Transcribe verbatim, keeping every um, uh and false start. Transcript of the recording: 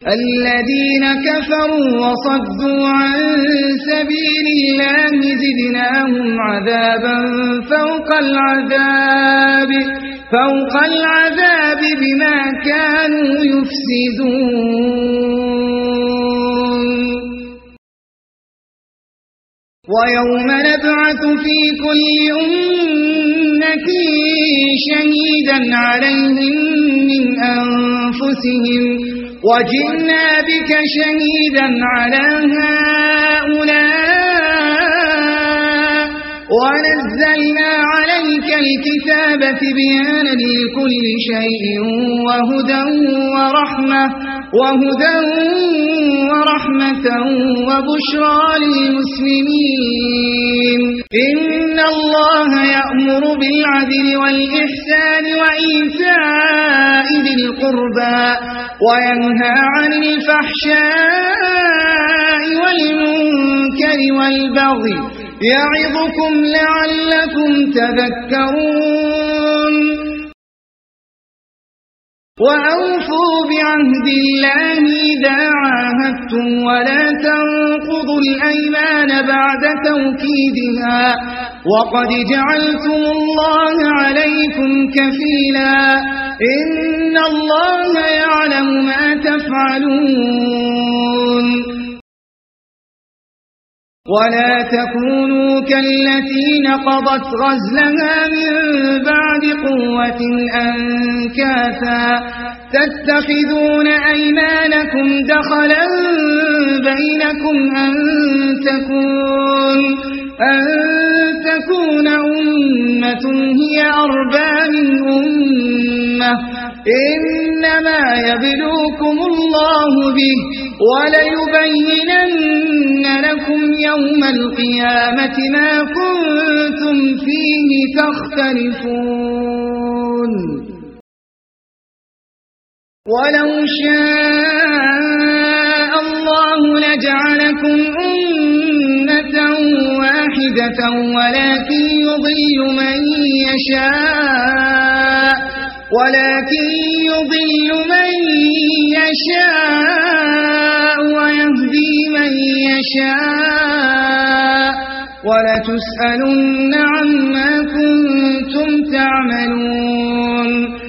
الذين كفروا وصدوا عن سبيل الله زدناهم عذابا فوق العذاب فوق العذاب بما كانوا يفسدون ويوم نبعث في كل أمة شهيدا عليهم من أنفسهم وجئنا بك شهيدا على هؤلاء ونزلنا عليك الكتاب تبيانا لكل شيء وهدى ورحمة وهدى ورحمة وبشرى للمسلمين إن الله يأمر بالعدل والإحسان وإيتاء ذي القربى وينهى عن الفحشاء والمنكر والبغي يعظكم لعلكم تذكرون وأوفوا بعهد الله إذا عاهدتم ولا تنقضوا الأيمان بعد توكيدها وقد جعلتم الله عليكم كفيلا إن الله يعلم ما تفعلون ولا تكونوا كالتي نقضت غزلها من بعد قوة أنكاثا تتخذون أيمانكم دخلا بينكم أن تكون أن تكون أمة هي أربى من أمة إنما يبلوكم الله به وليبينن لكم يوم القيامة ما كنتم فيه تختلفون ولو شاء الله لجعلكم أمة واحدة ولكن يضل من يشاء ولكن يضل من يشاء ويهدي من يشاء ولتسألن عما كنتم تعملون